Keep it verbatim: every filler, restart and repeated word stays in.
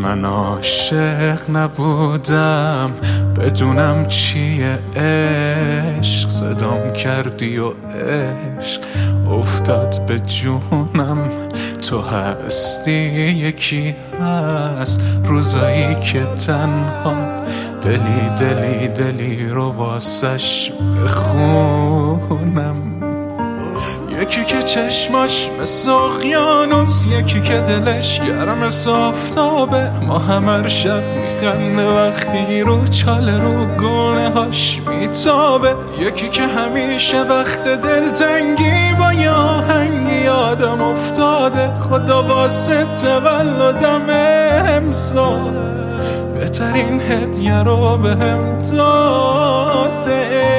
من عاشق نبودم بدونم چیه عشق، صدام کردی و عشق افتاد به جونم. تو هستی یکی هست روزایی که تنها دلی دلی دلی رو واسش بخونم. یکی که چشماش مثل اقیانوس، یکی که دلش گرم مثل آفتابه. ما هر شب میخنده وقتی رو چاله رو گونه هاش میتابه. یکی که همیشه وقت دلتنگی با یه آهنگی یادم افتاده. خدا واسه تولدم امسال بهترین هدیه رو بهم داده.